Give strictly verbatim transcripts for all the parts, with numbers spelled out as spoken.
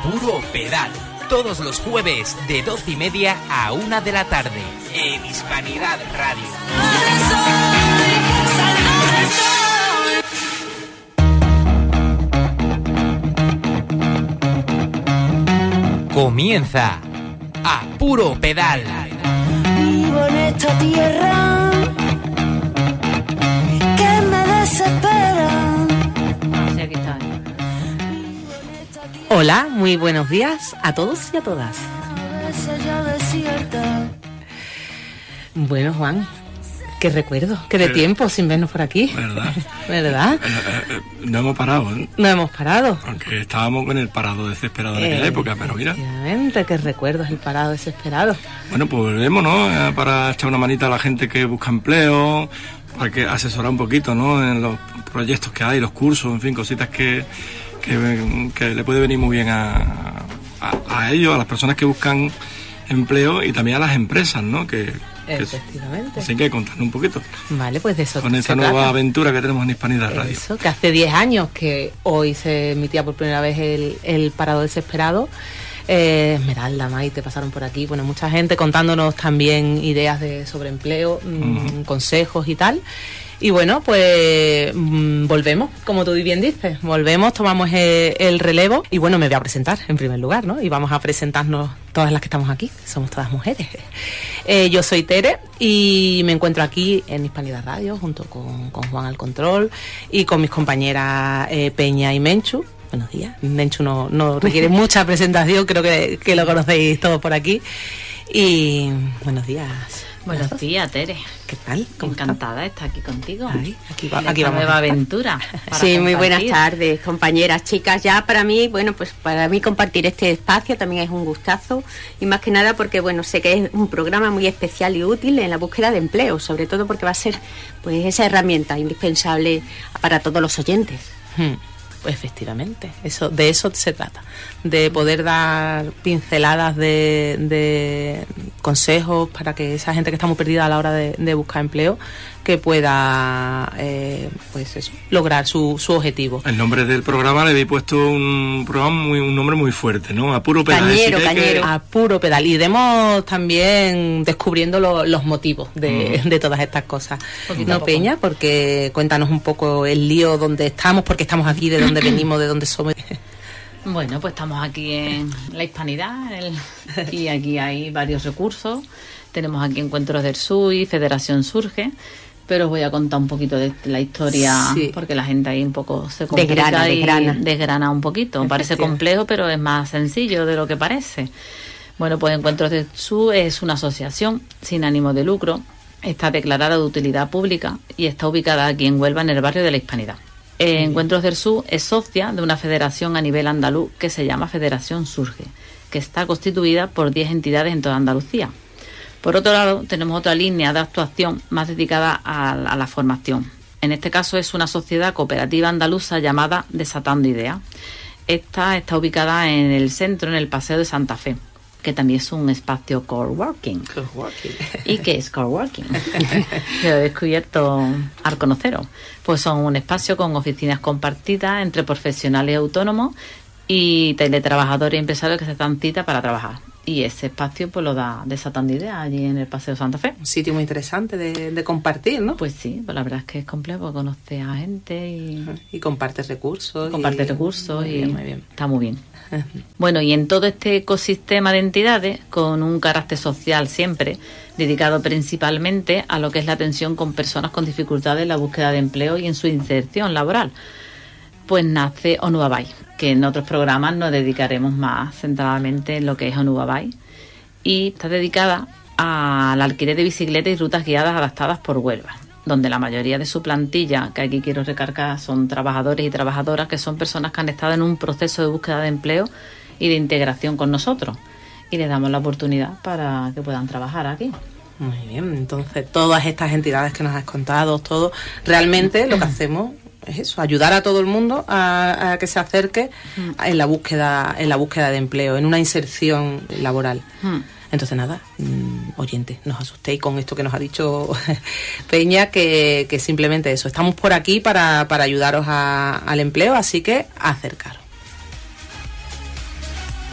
Puro Pedal. Todos los jueves de doce y media a una de la tarde en Hispanidad Radio. Comienza A Puro Pedal. Vivo en esta tierra que me desespera. Sí, aquí está. Hola, muy buenos días a todos y a todas. Bueno, Juan, qué recuerdo, qué de tiempo sin vernos por aquí. ¿Verdad? ¿Verdad? Eh, eh, no hemos parado, ¿eh? No hemos parado. Aunque estábamos con el parado desesperado en aquella Eh, época, pero mira. Efectivamente, qué recuerdos, el parado desesperado. Bueno, pues volvemos, ¿no? Eh, Para echar una manita a la gente que busca empleo, para que asesorar un poquito, ¿no? En los proyectos que hay, los cursos, en fin, cositas que, que, que le puede venir muy bien a, a, a ellos, a las personas que buscan empleo y también a las empresas, ¿no? Que, que Efectivamente. así que contarnos un poquito Vale, pues de eso con esta se nueva trata. aventura que tenemos en Hispanidad Radio. Eso, que hace diez años que hoy se emitía por primera vez el, el parado desesperado. Eh, Esmeralda, Maite pasaron por aquí, bueno, mucha gente contándonos también ideas de sobre empleo, mmm, uh-huh. consejos y tal. Y bueno, pues mmm, volvemos, como tú bien dices, volvemos, tomamos el, el relevo y bueno, me voy a presentar en primer lugar, ¿no? Y vamos a presentarnos todas las que estamos aquí, somos todas mujeres. Eh, yo soy Tere y me encuentro aquí en Hispanidad Radio junto con, con Juan al control y con mis compañeras eh, Peña y Menchu. Buenos días. Menchu no, no requiere mucha presentación, creo que, que lo conocéis todos por aquí. Y buenos días. Buenos días, Tere. ¿Qué tal? ¿Cómo Encantada de estás? estar aquí contigo. Ay, aquí, en aquí esta vamos. Nueva aventura. Sí, muy buenas tardes, compañeras, chicas. Ya para mí, bueno, pues para mí compartir este espacio también es un gustazo y más que nada porque, bueno, sé que es un programa muy especial y útil en la búsqueda de empleo, sobre todo porque va a ser, pues, esa herramienta indispensable para todos los oyentes. Hmm. Pues efectivamente, eso, de eso se trata, de poder dar pinceladas de, de consejos para que esa gente que está muy perdida a la hora de, de buscar empleo, que pueda eh, pues eso, lograr su, su objetivo. El nombre del programa le habéis puesto un programa muy, un nombre muy fuerte, ¿no? A Puro Pedal. Cañero, cañero. Que... A Puro Pedal. Iremos también descubriendo lo, los motivos de, mm. de todas estas cosas. Poquito no, Peña, porque cuéntanos un poco el lío donde estamos, porque estamos aquí, de dónde venimos, de dónde somos. Bueno, pues estamos aquí en la Hispanidad el, y aquí hay varios recursos. Tenemos aquí Encuentros del Sur y Federación Surge. Pero os voy a contar un poquito de la historia, sí. porque la gente ahí un poco se complica desgrana, y desgrana. desgrana un poquito. Parece complejo, pero es más sencillo de lo que parece. Bueno, pues Encuentros del Sur es una asociación sin ánimo de lucro, está declarada de utilidad pública y está ubicada aquí en Huelva, en el barrio de la Hispanidad. Eh, Encuentros del Sur es socia de una federación a nivel andaluz que se llama Federación Surge, que está constituida por diez entidades en toda Andalucía. Por otro lado, tenemos otra línea de actuación más dedicada a, a la formación. En este caso es una sociedad cooperativa andaluza llamada Desatando Ideas. Esta está ubicada en el centro, en el Paseo de Santa Fe, que también es un espacio coworking. Coworking. ¿Y qué es coworking? Lo he descubierto al conoceros. Pues son un espacio con oficinas compartidas entre profesionales autónomos y teletrabajadores y empresarios que se dan cita para trabajar. Y ese espacio pues lo da Desatando Ideas allí en el Paseo Santa Fe. Un sitio muy interesante de, de compartir, ¿no? Pues sí, pues la verdad es que es complejo, conoce a gente y... Y comparte recursos. Comparte y... recursos muy y bien, muy bien. Está muy bien. Bueno, y en todo este ecosistema de entidades, con un carácter social siempre, dedicado principalmente a lo que es la atención con personas con dificultades en la búsqueda de empleo y en su inserción laboral, pues nace Onuabai, que en otros programas nos dedicaremos más centradamente en lo que es Onuabai, y está dedicada al alquiler de bicicletas y rutas guiadas adaptadas por Huelva, donde la mayoría de su plantilla, que aquí quiero recargar, son trabajadores y trabajadoras que son personas que han estado en un proceso de búsqueda de empleo y de integración con nosotros, y les damos la oportunidad para que puedan trabajar aquí. Muy bien, entonces todas estas entidades que nos has contado, todo, realmente lo que hacemos es eso, ayudar a todo el mundo a, a que se acerque en la búsqueda, en la búsqueda de empleo, en una inserción laboral. Mm. Entonces nada, mmm, oyentes, no os asustéis con esto que nos ha dicho Peña, que, que simplemente eso, estamos por aquí para, para ayudaros a, al empleo, así que acercaros.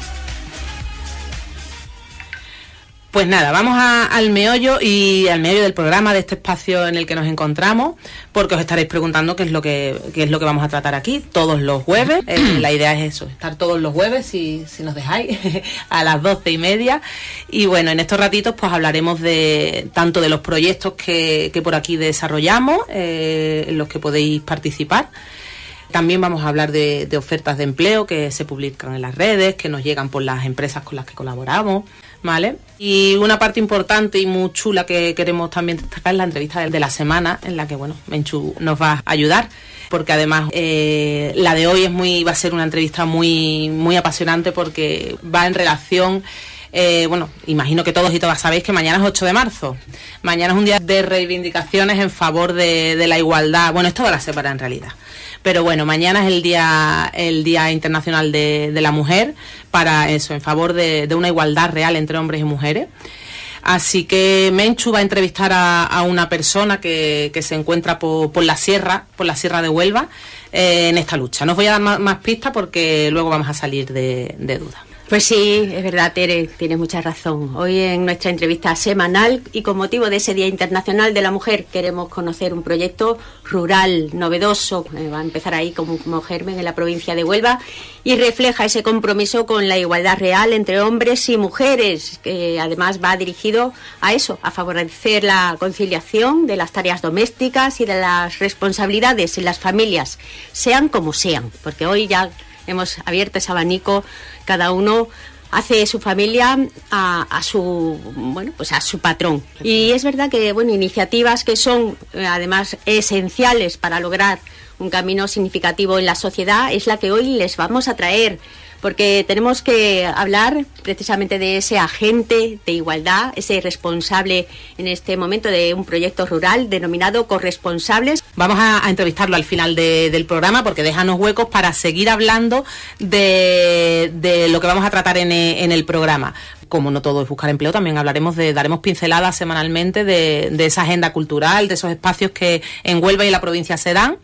Pues nada, vamos a, al meollo y al meollo del programa, de este espacio en el que nos encontramos, porque os estaréis preguntando qué es lo que qué es lo que vamos a tratar aquí todos los jueves. Eh, la idea es eso, estar todos los jueves, si, si nos dejáis, a las doce y media. Y bueno, en estos ratitos pues hablaremos de tanto de los proyectos que, que por aquí desarrollamos, eh, en los que podéis participar. También vamos a hablar de, de ofertas de empleo que se publican en las redes, que nos llegan por las empresas con las que colaboramos, ¿vale? Y una parte importante y muy chula que queremos también destacar es la entrevista de, de la semana, en la que, bueno, Menchu nos va a ayudar, porque además eh, la de hoy es muy va a ser una entrevista muy, muy apasionante, porque va en relación... Eh, bueno, imagino que todos y todas sabéis que mañana es ocho de marzo. Mañana es un día de reivindicaciones en favor de, de la igualdad. Bueno, es toda la semana en realidad. Pero bueno, mañana es el día el día internacional de, de la mujer, para eso, en favor de, de una igualdad real entre hombres y mujeres. Así que Menchu va a entrevistar a, a una persona que, que se encuentra por, por la sierra, por la sierra de Huelva, eh, en esta lucha. No os voy a dar más, más pistas porque luego vamos a salir de, de dudas. Pues sí, es verdad, Tere, tienes mucha razón. Hoy en nuestra entrevista semanal y con motivo de ese Día Internacional de la Mujer queremos conocer un proyecto rural, novedoso, eh, va a empezar ahí como, como germen en la provincia de Huelva y refleja ese compromiso con la igualdad real entre hombres y mujeres, que además va dirigido a eso, a favorecer la conciliación de las tareas domésticas y de las responsabilidades en las familias, sean como sean, porque hoy ya hemos abierto ese abanico, cada uno hace su familia a, a su bueno pues a su patrón. Y es verdad que bueno iniciativas que son eh, además esenciales para lograr un camino significativo en la sociedad es la que hoy les vamos a traer, porque tenemos que hablar precisamente de ese agente de igualdad, ese responsable en este momento de un proyecto rural denominado Corresponsables. Vamos a, a entrevistarlo al final de, del programa, porque déjanos huecos para seguir hablando de, de lo que vamos a tratar en, en el programa. Como no todo es buscar empleo, también hablaremos de, daremos pinceladas semanalmente de, de esa agenda cultural, de esos espacios que en Huelva y en la provincia se dan.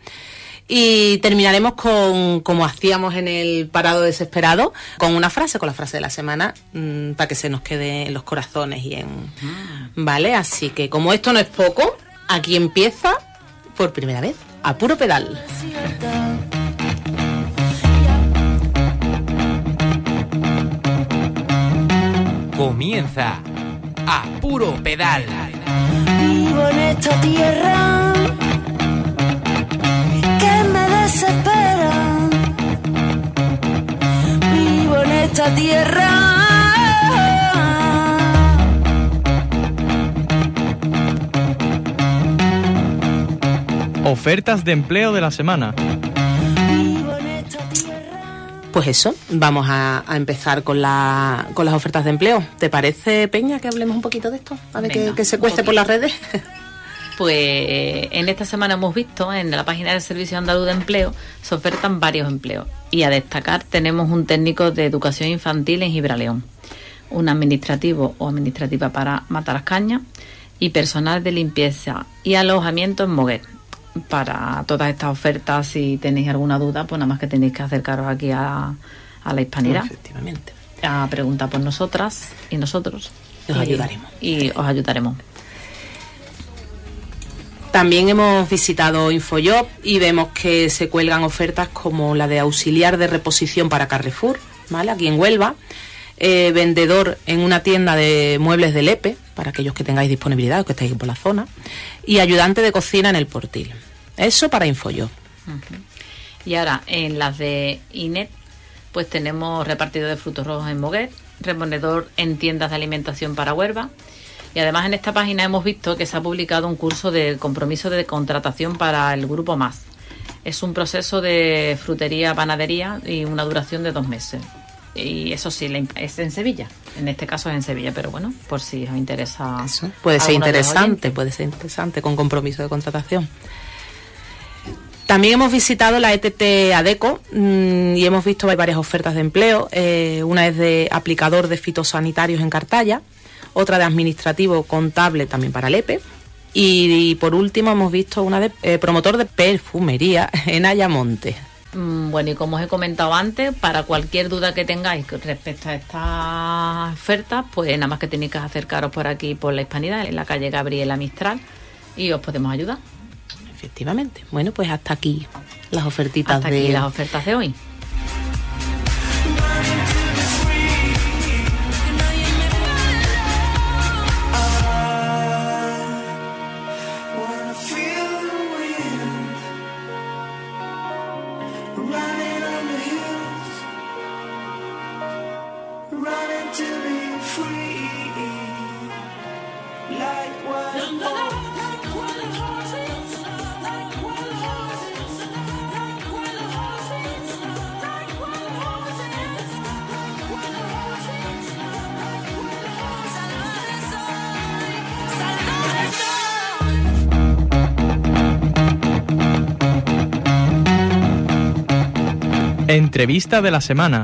Y terminaremos con, como hacíamos en el Parado Desesperado, con una frase, con la frase de la semana, mmm, para que se nos quede en los corazones y en... ¿Vale? Así que como esto no es poco, aquí empieza, por primera vez, A Puro Pedal. Comienza A Puro Pedal. Vivo en esta tierra que me desespera. Vivo en esta tierra. Ofertas de empleo de la semana. Pues eso, vamos a, a empezar con, la, con las ofertas de empleo. ¿Te parece, Peña, que hablemos un poquito de esto? A ver Venga, que, que se cueste por las redes. Pues en esta semana hemos visto en la página del Servicio Andaluz de Empleo se ofertan varios empleos. Y a destacar tenemos un técnico de educación infantil en Gibraleón, un administrativo o administrativa para Matarascaña y personal de limpieza y alojamiento en Moguer. Para todas estas ofertas, si tenéis alguna duda, pues nada más que tenéis que acercaros aquí a, a la Hispanidad. Efectivamente. A preguntar por nosotras y nosotros. Os y, ayudaremos. Y os ayudaremos. También hemos visitado Infojob y vemos que se cuelgan ofertas como la de auxiliar de reposición para Carrefour, ¿vale? Aquí en Huelva. Eh, vendedor en una tienda de muebles de Lepe, para aquellos que tengáis disponibilidad o que estéis por la zona, y ayudante de cocina en el Portil. Eso para Infojob. Uh-huh. Y ahora, en las de Inet, pues tenemos repartidor de frutos rojos en Moguer, reponedor en tiendas de alimentación para Huelva, y además en esta página hemos visto que se ha publicado un curso de compromiso de contratación para el Grupo Más. Es un proceso de frutería, panadería y una duración de dos meses. Y eso sí, es en Sevilla. En este caso es en Sevilla, pero bueno, por si os interesa. Eso puede ser interesante, puede ser interesante con compromiso de contratación. También hemos visitado la E T T ADECO mmm, y hemos visto hay varias ofertas de empleo. Eh, una es de aplicador de fitosanitarios en Cartaya, otra de administrativo contable también para Lepe. Y, y por último hemos visto una de eh, promotor de perfumería en Ayamonte. Bueno, y como os he comentado antes, para cualquier duda que tengáis respecto a estas ofertas, pues nada más que tenéis que acercaros por aquí, por la Hispanidad, en la calle Gabriela Mistral, y os podemos ayudar. Efectivamente. Bueno, pues hasta aquí las ofertitas hasta de... aquí las ofertas de hoy. Entrevista de la semana.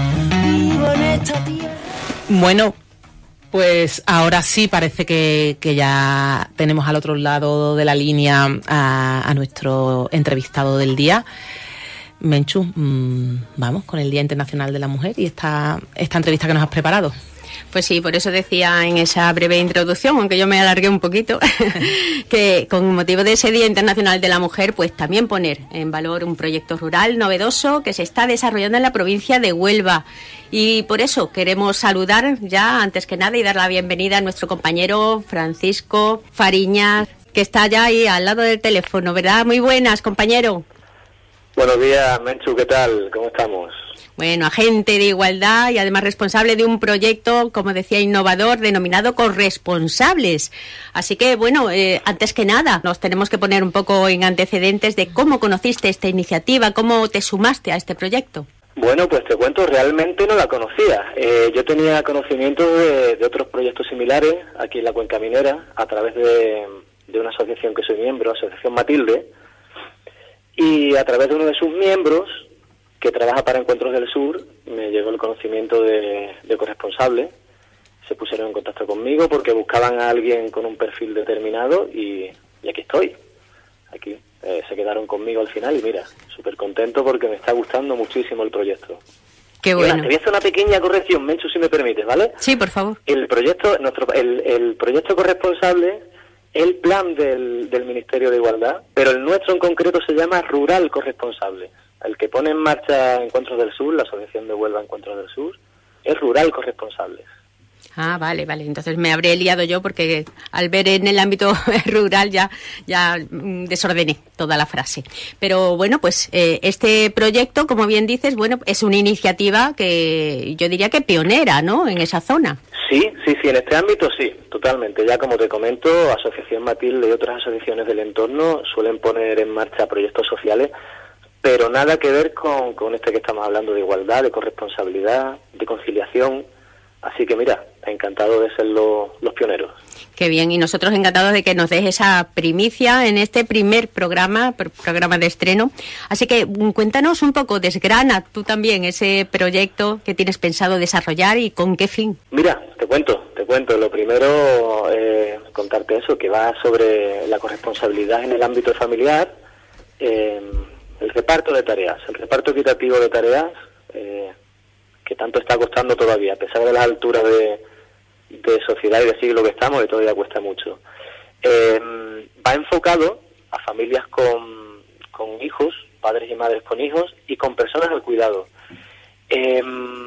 Bueno, pues ahora sí parece que, que ya tenemos al otro lado de la línea a, a nuestro entrevistado del día. Menchu, mmm, vamos con el Día Internacional de la Mujer y esta, esta entrevista que nos has preparado. Pues sí, por eso decía en esa breve introducción, aunque yo me alargué un poquito, que con motivo de ese Día Internacional de la Mujer, pues también poner en valor un proyecto rural novedoso que se está desarrollando en la provincia de Huelva. Y por eso queremos saludar ya, antes que nada, y dar la bienvenida a nuestro compañero Francisco Fariñas, que está ya ahí al lado del teléfono, ¿verdad? Muy buenas, compañero. Buenos días, Menchu, ¿qué tal? ¿Cómo estamos? Bueno, agente de igualdad y además responsable de un proyecto, como decía, innovador, denominado Corresponsables. Así que, bueno, eh, antes que nada, nos tenemos que poner un poco en antecedentes de cómo conociste esta iniciativa, cómo te sumaste a este proyecto. Bueno, pues te cuento, realmente no la conocía. Eh, yo tenía conocimiento de, de otros proyectos similares aquí en la Cuenca Minera, a través de, de una asociación que soy miembro, Asociación Matilde, y a través de uno de sus miembros, que trabaja para Encuentros del Sur, me llegó el conocimiento de, de Corresponsables. Se pusieron en contacto conmigo porque buscaban a alguien con un perfil determinado y, y aquí estoy. Aquí eh, se quedaron conmigo al final y mira, súper contento porque me está gustando muchísimo el proyecto. Qué bueno. Mira, te voy a hacer una pequeña corrección, Menchu, si me permites, ¿vale? Sí, por favor. El proyecto, nuestro, el, el proyecto Corresponsable es el plan del, del Ministerio de Igualdad, pero el nuestro en concreto se llama Rural Corresponsable. El que pone en marcha Encuentros del Sur, la Asociación de Huelva Encuentros del Sur, es Rural Corresponsables. Ah, vale, vale. Entonces me habré liado yo porque al ver en el ámbito rural ya, ya desordené toda la frase. Pero bueno, pues eh, este proyecto, como bien dices, bueno, es una iniciativa que yo diría que pionera, ¿no?, en esa zona. Sí, sí, sí, en este ámbito sí, totalmente. Ya como te comento, Asociación Matilde y otras asociaciones del entorno suelen poner en marcha proyectos sociales, pero nada que ver con, con este que estamos hablando de igualdad, de corresponsabilidad, de conciliación. Así que mira, encantado de ser lo, los pioneros. Qué bien, y nosotros encantados de que nos des esa primicia en este primer programa, programa de estreno. Así que cuéntanos un poco, desgrana tú también ese proyecto que tienes pensado desarrollar y con qué fin. Mira, te cuento, te cuento. Lo primero, eh, contarte eso, que va sobre la corresponsabilidad en el ámbito familiar, eh, el reparto de tareas, el reparto equitativo de tareas, eh, que tanto está costando todavía, a pesar de las alturas de, de sociedad y de siglo que estamos, que todavía cuesta mucho. Eh, va enfocado a familias con, con hijos, padres y madres con hijos, y con personas al cuidado. Eh,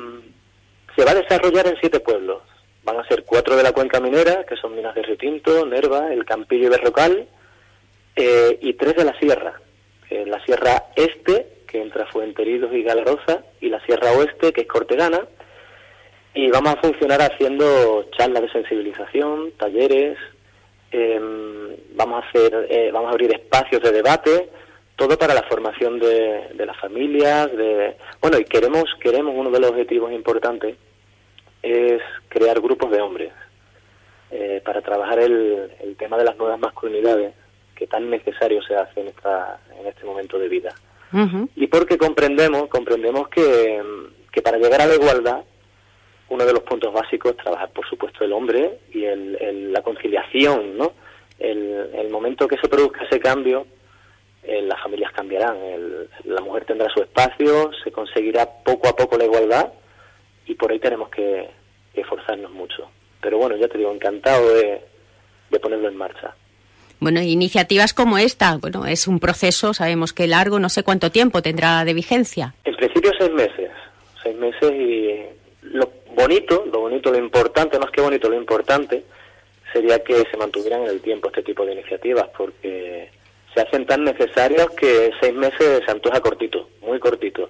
se va a desarrollar en siete pueblos. Van a ser cuatro de la Cuenca Minera, que son Minas de Río Tinto, Nerva, El Campillo y Berrocal, eh, y tres de la Sierra. Eh, la Sierra Este, que entra Fuenteridos y Galaroza, y la Sierra Oeste, que es Cortegana, y vamos a funcionar haciendo charlas de sensibilización, talleres, eh, vamos a hacer, eh, vamos a abrir espacios de debate, todo para la formación de, de las familias, de bueno, y queremos, queremos uno de los objetivos importantes es crear grupos de hombres eh, para trabajar el, el tema de las nuevas masculinidades, que tan necesario se hace en esta, en este momento de vida. Uh-huh. Y porque comprendemos, comprendemos que, que para llegar a la igualdad, uno de los puntos básicos es trabajar, por supuesto, el hombre y el, el, la conciliación, ¿no? El, el momento que se produzca ese cambio, eh, las familias cambiarán, el, la mujer tendrá su espacio, se conseguirá poco a poco la igualdad y por ahí tenemos que, que esforzarnos mucho. Pero bueno, ya te digo, encantado de, de ponerlo en marcha. Bueno, iniciativas como esta, bueno, es un proceso, sabemos que largo, no sé cuánto tiempo tendrá de vigencia. En principio seis meses, seis meses y lo bonito, lo bonito, lo importante, más que bonito, lo importante sería que se mantuvieran en el tiempo este tipo de iniciativas, porque se hacen tan necesarios que seis meses se antoja cortito, muy cortito,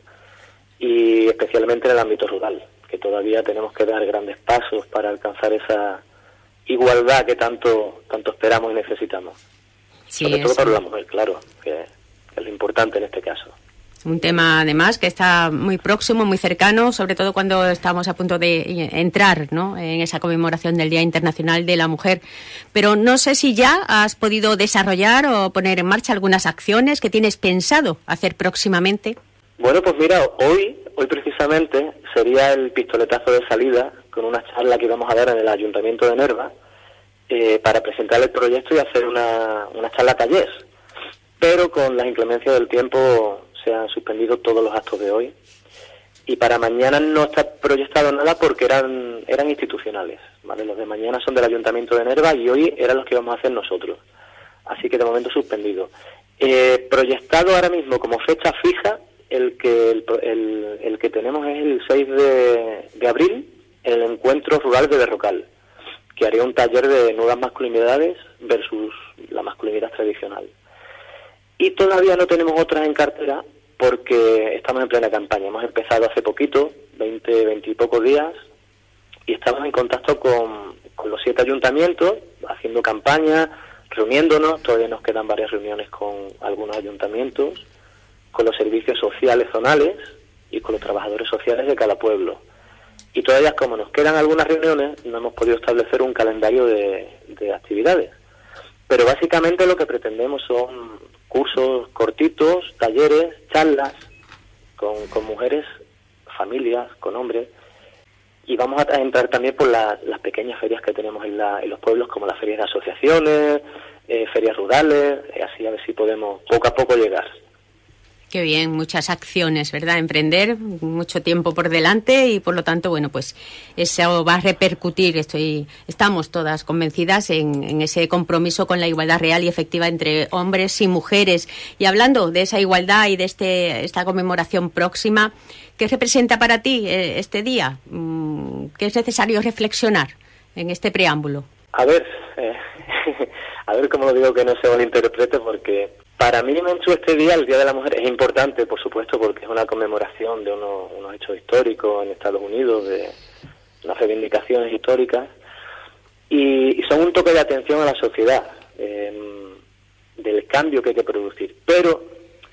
y especialmente en el ámbito rural, que todavía tenemos que dar grandes pasos para alcanzar esa igualdad que tanto tanto esperamos y necesitamos. Sí, sobre todo eso. para la mujer, claro, que es lo importante en este caso. Un tema, además, que está muy próximo, muy cercano, sobre todo cuando estamos a punto de entrar, ¿no?, en esa conmemoración del Día Internacional de la Mujer. Pero no sé si ya has podido desarrollar o poner en marcha algunas acciones que tienes pensado hacer próximamente. Bueno, pues mira, hoy, hoy precisamente sería el pistoletazo de salida con una charla que íbamos a dar en el Ayuntamiento de Nerva eh, para presentar el proyecto y hacer una, una charla taller. Pero con las inclemencias del tiempo se han suspendido todos los actos de hoy y para mañana no está proyectado nada porque eran eran institucionales, ¿vale? Los de mañana son del Ayuntamiento de Nerva y hoy eran los que íbamos a hacer nosotros, así que de momento suspendido. Eh, proyectado ahora mismo como fecha fija, el que el, el, el que tenemos es el seis de abril, el encuentro rural de Berrocal, que haría un taller de nuevas masculinidades versus la masculinidad tradicional. Y todavía no tenemos otras en cartera porque estamos en plena campaña. Hemos empezado hace poquito, veinte, veinte y pocos días, y estamos en contacto con, con los siete ayuntamientos, haciendo campaña, reuniéndonos. Todavía nos quedan varias reuniones con algunos ayuntamientos, con los servicios sociales zonales y con los trabajadores sociales de cada pueblo. Y todavía, como nos quedan algunas reuniones, no hemos podido establecer un calendario de, de actividades. Pero básicamente lo que pretendemos son cursos cortitos, talleres, charlas con, con mujeres, familias, con hombres, y vamos a entrar también por la, las pequeñas ferias que tenemos en, la, en los pueblos, como las ferias de asociaciones, eh, ferias rurales, eh, así a ver si podemos poco a poco llegar. Qué bien, muchas acciones, ¿verdad? Emprender, mucho tiempo por delante y por lo tanto, bueno, pues eso va a repercutir, estoy, estamos todas convencidas en, en ese compromiso con la igualdad real y efectiva entre hombres y mujeres. Y hablando de esa igualdad y de este esta conmemoración próxima, ¿qué representa para ti eh, este día? ¿Qué es necesario reflexionar en este preámbulo? A ver, eh, a ver cómo lo digo que no se malinterprete, porque para mí, Menchu, este día, el Día de la Mujer, es importante, por supuesto, porque es una conmemoración de unos, unos hechos históricos en Estados Unidos, de unas reivindicaciones históricas, y, y son un toque de atención a la sociedad, eh, del cambio que hay que producir. Pero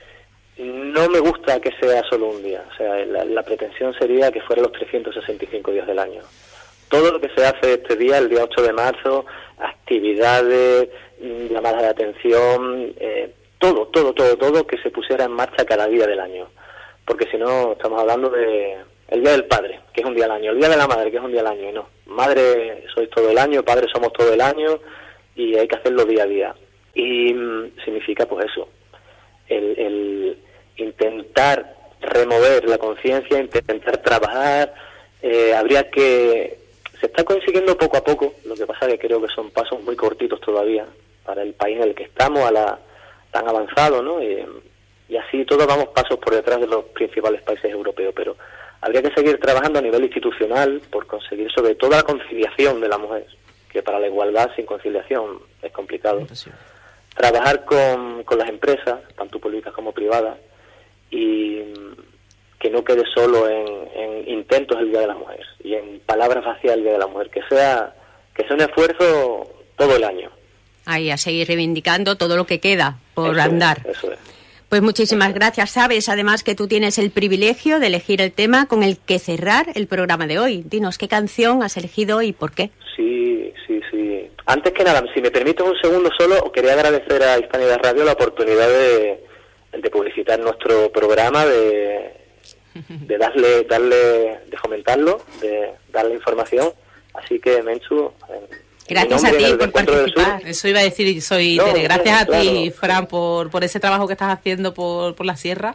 no me gusta que sea solo un día, o sea, la, la pretensión sería que fuera los trescientos sesenta y cinco días del año. Todo lo que se hace este día, el día ocho de marzo, actividades, llamadas de atención, eh, todo, todo, todo, todo que se pusiera en marcha cada día del año. Porque si no, estamos hablando de el Día del Padre, que es un día al año, el Día de la Madre, que es un día al año, y no. Madre sois todo el año, padre somos todo el año, y hay que hacerlo día a día. Y mmm, significa, pues eso, el, el intentar remover la conciencia, intentar trabajar, eh, habría que... Se está consiguiendo poco a poco, lo que pasa es que creo que son pasos muy cortitos todavía para el país en el que estamos, a la tan avanzado, ¿no? Y, y así todos vamos pasos por detrás de los principales países europeos, pero habría que seguir trabajando a nivel institucional por conseguir sobre todo la conciliación de la mujer, que para la igualdad sin conciliación es complicado. Trabajar con, con las empresas, tanto públicas como privadas, y que no quede solo en, en intentos el Día de la Mujer y en palabras vacías el Día de la Mujer, que sea, que sea un esfuerzo todo el año. Ahí, a seguir reivindicando todo lo que queda por eso andar. Es, eso es. Pues muchísimas gracias. Sabes, además, que tú tienes el privilegio de elegir el tema con el que cerrar el programa de hoy. Dinos, ¿qué canción has elegido y por qué? Sí, sí, sí. Antes que nada, si me permites un segundo solo, quería agradecer a Hispanidad Radio la oportunidad de, de publicitar nuestro programa, de, de darle, darle, de fomentarlo, de darle información. Así que, Menchu, Gracias a ti por participar. Eso iba a decir, soy No, Tere. Gracias claro, a ti, claro. Fran, por, por ese trabajo que estás haciendo por, por la sierra.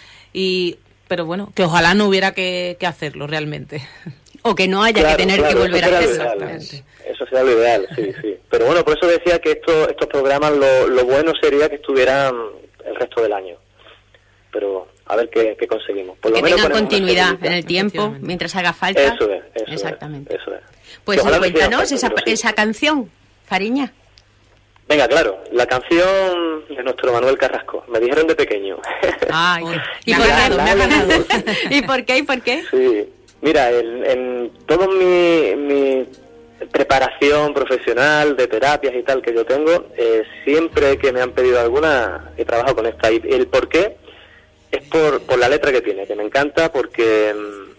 Y, pero bueno, que ojalá no hubiera que, que hacerlo realmente. O que no haya Claro, que tener claro, que volver eso a será hacerlo. lo ideal. Eso sería lo ideal, sí, sí. Pero bueno, por eso decía que esto, estos programas, lo, lo bueno sería que estuvieran el resto del año. Pero a ver qué, qué conseguimos. Por Que lo menos tengan ponemos una continuidad semillita. en el tiempo, Efectivamente. mientras haga falta. Eso es, eso Exactamente. es. Eso es. Pues Que ojalá no hiciera cuéntanos falta, esa, pero sí. esa canción, Fariña. Venga, claro, la canción de nuestro Manuel Carrasco. Me dijeron de pequeño. Ay, ¿Y me por ha ganado, qué? me ha ganado. ¿Y por qué? ¿Y por qué? Sí, mira, en, en todo mi, mi preparación profesional de terapias y tal que yo tengo, eh, siempre que me han pedido alguna, he trabajado con esta. Y el por qué es por, por la letra que tiene, que me encanta, porque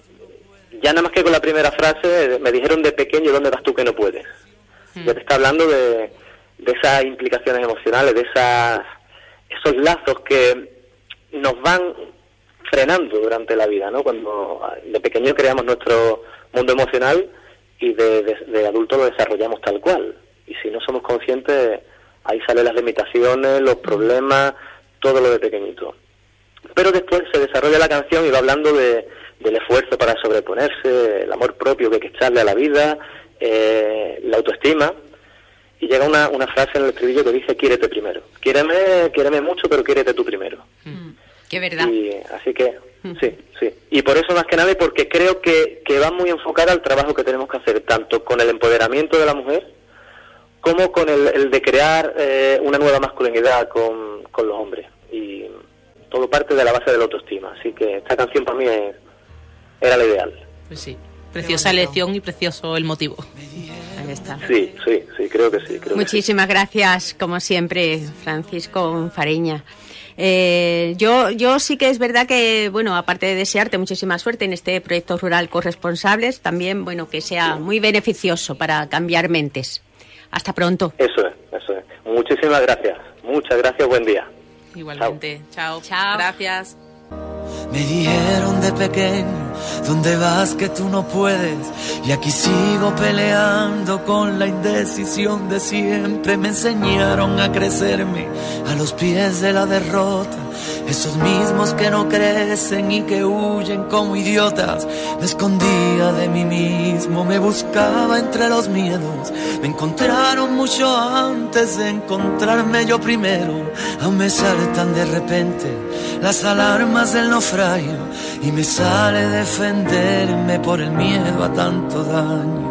mm, ya nada más que con la primera frase me dijeron de pequeño, ¿dónde vas tú que no puedes? Ya te está hablando de, de esas implicaciones emocionales, de esas esos lazos que nos van frenando durante la vida, ¿no? Cuando de pequeño creamos nuestro mundo emocional y de, de, de adulto lo desarrollamos tal cual. Y si no somos conscientes, ahí salen las limitaciones, los problemas, todo lo de pequeñito. Pero después se desarrolla la canción y va hablando de, del esfuerzo para sobreponerse, el amor propio que hay que echarle a la vida, eh, la autoestima. Y llega una, una frase en el estribillo que dice: quiérete primero. Quiéreme, quiéreme mucho, pero quiérete tú primero. Mm, qué verdad. Y así que, sí, sí. Y por eso más que nada, y porque creo que, que va muy enfocada al trabajo que tenemos que hacer, tanto con el empoderamiento de la mujer, como con el, el de crear eh, una nueva masculinidad con, con los hombres. Y todo parte de la base de la autoestima. Así que esta canción para mí es, era la ideal. Pues sí, preciosa elección y precioso el motivo. Ahí está. Sí, sí, sí, creo que sí. Creo Muchísimas gracias, como siempre, Francisco Fariña. Eh, yo, yo sí que es verdad que, bueno, aparte de desearte muchísima suerte en este proyecto rural Corresponsables, también, bueno, que sea muy beneficioso para cambiar mentes. Hasta pronto. que sí. Eso es, eso es. Muchísimas gracias. Muchas gracias, buen día. Igualmente. Chao. Chao. Gracias. Me dijeron de pequeño, ¿dónde vas que tú no puedes? Y aquí sigo peleando con la indecisión de siempre. Me enseñaron a crecerme a los pies de la derrota. Esos mismos que no crecen y que huyen como idiotas. Me escondía de mí mismo, me buscaba entre los miedos. Me encontraron mucho antes de encontrarme yo primero. Aún me saltan de repente las alarmas del naufragio y me sale defenderme por el miedo a tanto daño.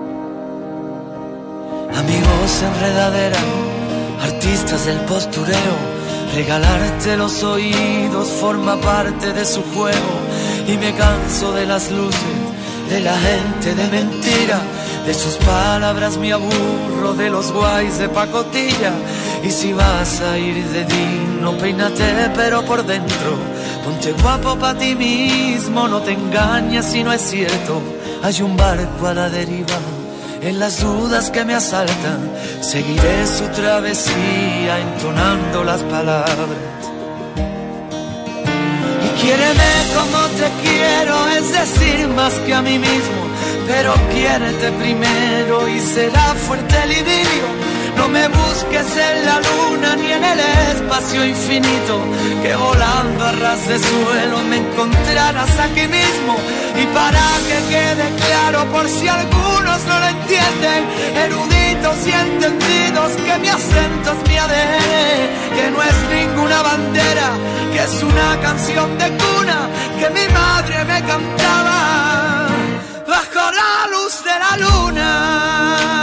Amigos enredadera, artistas del postureo, regalarte los oídos forma parte de su juego. Y me canso de las luces, de la gente de mentira, de sus palabras me aburro, de los guays de pacotilla. Y si vas a ir de digno, peínate pero por dentro, ponte guapo pa' ti mismo, no te engañes si no es cierto. Hay un barco a la deriva, en las dudas que me asaltan, seguiré su travesía entonando las palabras. Y quiéreme como te quiero, es decir, más que a mí mismo, pero quiérete primero y será fuerte el idilio. No me busques en la luna ni en el espacio infinito, que volando a ras de suelo me encontrarás aquí mismo. Y para que quede claro, por si algunos no lo entienden, eruditos y entendidos, que mi acento es mi A D N, que no es ninguna bandera, que es una canción de cuna que mi madre me cantaba bajo la luz de la luna.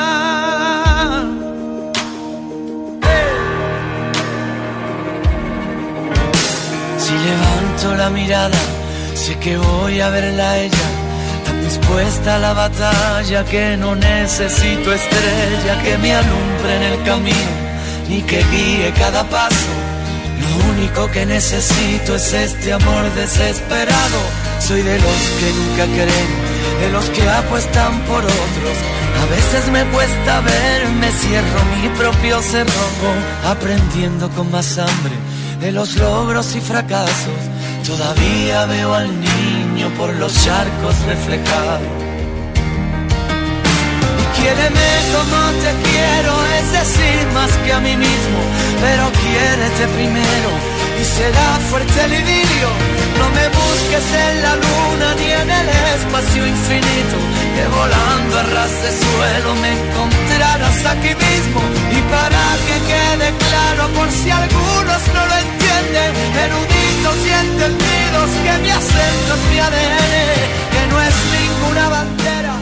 Si levanto la mirada, sé que voy a verla a ella, tan dispuesta a la batalla que no necesito estrella que me alumbre en el camino ni que guíe cada paso. Lo único que necesito es este amor desesperado. Soy de los que nunca creen, de los que apuestan por otros. A veces me cuesta ver, me cierro mi propio cerrojo, aprendiendo con más hambre de los logros y fracasos. Todavía veo al niño por los charcos reflejado. Y Quiéreme como te quiero, es decir, más que a mí mismo, pero quiérete primero y será fuerte el idilio. No me busques en la luna ni en el espacio infinito, que volando a ras de suelo me encontrarás aquí mismo. Y para que quede claro, por si algunos no lo entienden, eruditos y entendidos, que mi acento es mi A D N, que no es ninguna bandera.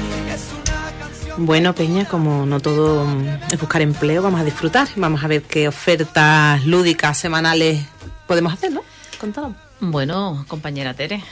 Bueno, Peña, como no todo es buscar empleo, vamos a disfrutar. Vamos a ver qué ofertas lúdicas semanales podemos hacer, ¿no? Contanos. Bueno, compañera Tere.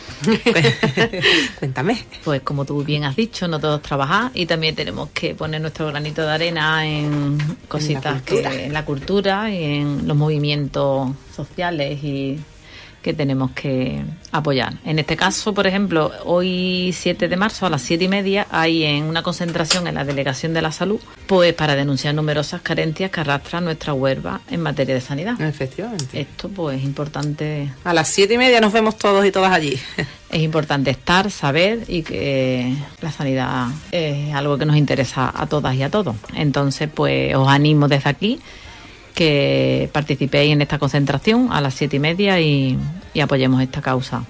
Cuéntame. Pues como tú bien has dicho, no todos trabajar y también tenemos que poner nuestro granito de arena en cositas en que en la cultura y en los movimientos sociales y que tenemos que apoyar. En este caso, por ejemplo, hoy siete de marzo a las siete y media hay en una concentración en la Delegación de la Salud, pues para denunciar numerosas carencias que arrastra nuestra huelga en materia de sanidad. Efectivamente. Esto pues es importante. A las siete y media nos vemos todos y todas allí. Es importante estar, saber y que la sanidad es algo que nos interesa a todas y a todos. Entonces, pues os animo desde aquí que participéis en esta concentración a las siete y media y, y apoyemos esta causa.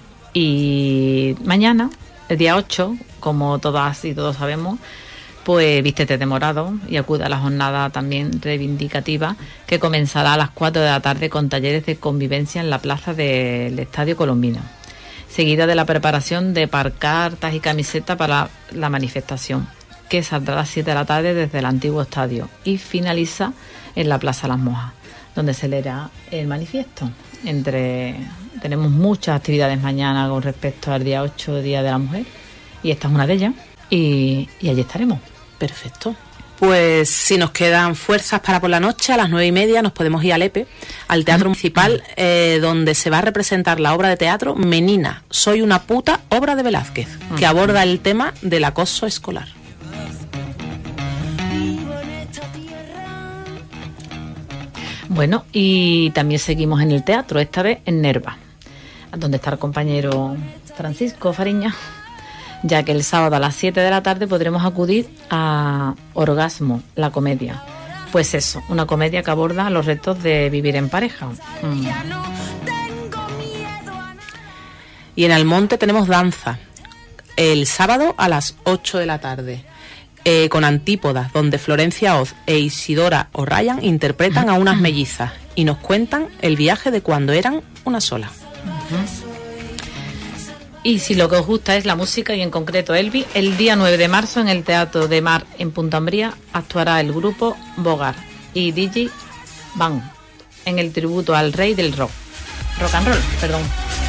Y mañana, el día ocho, como todas y todos sabemos, pues vístete de morado y acude a la jornada también reivindicativa que comenzará a las cuatro de la tarde con talleres de convivencia en la plaza del Estadio Colombino, seguida de la preparación de pancartas y camisetas para la manifestación, que saldrá a las siete de la tarde desde el antiguo estadio y finaliza en la Plaza Las Mojas, donde se leerá el manifiesto. Entre tenemos muchas actividades mañana con respecto al día ocho, Día de la Mujer, y esta es una de ellas, y, y allí estaremos. Perfecto. Pues si nos quedan fuerzas para por la noche, a las nueve y media nos podemos ir a Lepe, al Teatro Municipal, eh, donde se va a representar la obra de teatro Menina, soy una puta, obra de Velázquez, que aborda el tema del acoso escolar. Bueno, y también seguimos en el teatro, esta vez en Nerva, donde está el compañero Francisco Fariña, ya que el sábado a las siete de la tarde podremos acudir a Orgasmo, la comedia. Pues eso, una comedia que aborda los retos de vivir en pareja. Mm. Y en Almonte tenemos danza, el sábado a las ocho de la tarde. Eh, con Antípodas, donde Florencia Oz e Isidora O'Ryan interpretan a unas mellizas y nos cuentan el viaje de cuando eran una sola. Uh-huh. Y si lo que os gusta es la música y en concreto Elvis, el día nueve de marzo en el Teatro de Mar en Punta Umbría actuará el grupo Bogar y D J Van en el tributo al rey del rock, rock and roll, perdón.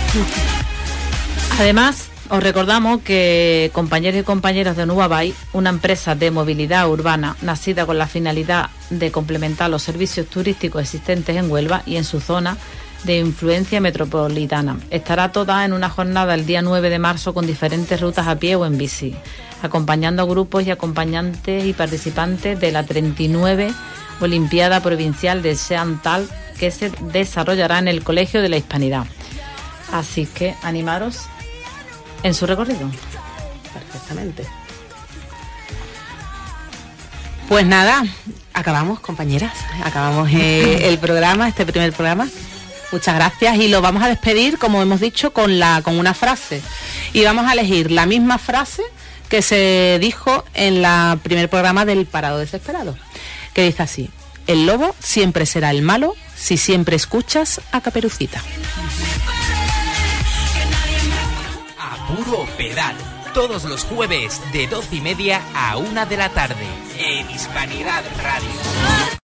Además, os recordamos que compañeros y compañeras de Nuvabay, una empresa de movilidad urbana nacida con la finalidad de complementar los servicios turísticos existentes en Huelva y en su zona de influencia metropolitana, estará toda en una jornada el día nueve de marzo con diferentes rutas a pie o en bici, acompañando a grupos y acompañantes y participantes de la treinta y nueve Olimpiada Provincial de Seantal, que se desarrollará en el Colegio de la Hispanidad. Así que animaros en su recorrido. Perfectamente. Pues nada, acabamos, compañeras. Acabamos eh, el programa, este primer programa. Muchas gracias y lo vamos a despedir, como hemos dicho, con la con una frase. Y vamos a elegir la misma frase que se dijo en el primer programa del Parado Desesperado, que dice así: el lobo siempre será el malo si siempre escuchas a Caperucita. Puro pedal, todos los jueves de doce y media a una de la tarde en Hispanidad Radio.